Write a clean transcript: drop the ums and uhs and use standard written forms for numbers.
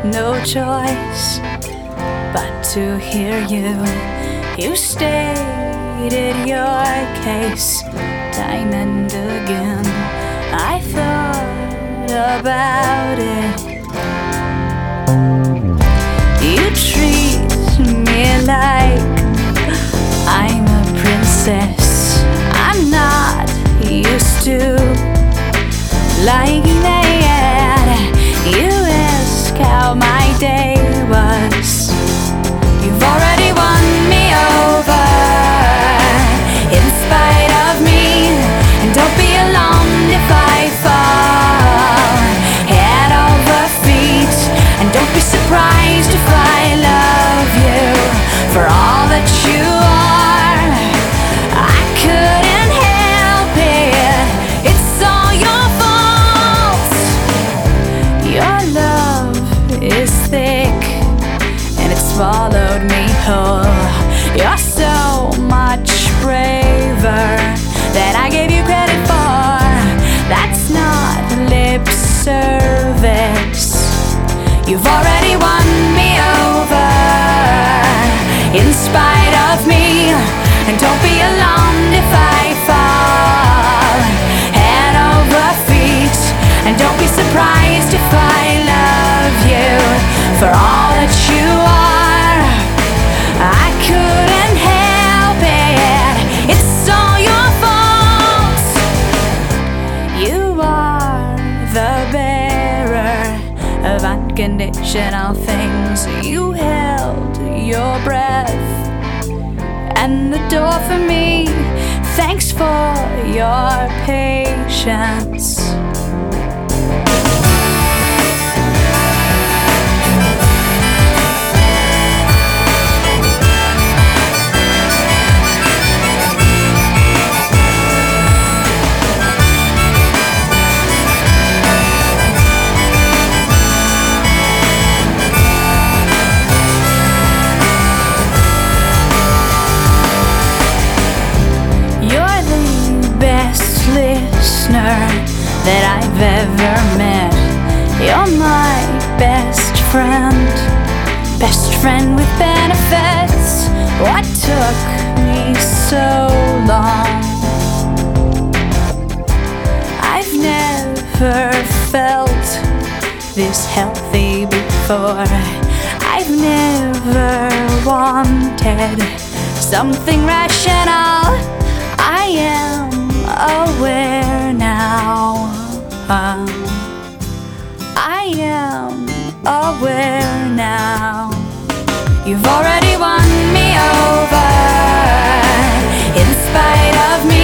no choice but to hear you. You stated your case time and again. I thought about it. You treat me like I'm a princess. I'm not used to liking that. You ask how my day was. You've already won me over in spite of me. And don't be alarmed if I fall head over feet. And don't be surprised if I love you for all that you are. I couldn't help it. It's all your fault. Your love is thick and it swallowed me whole. You're so much braver than I gave you credit for. That's not lip service. You've already won me over in spite of me. And don't be alarmed if I fall head over feet. And don't be surprised if I love you for all that you are. I couldn't help it. It's all your fault. You are the bearer of unconditional things. You held your breath and the door for me. Thanks for your patience. That I've ever met. You're my best friend with benefits. What took me so long? I've never felt this healthy before. I've never wanted something rational. I am aware now. I am aware now. You've already won me over in spite of me.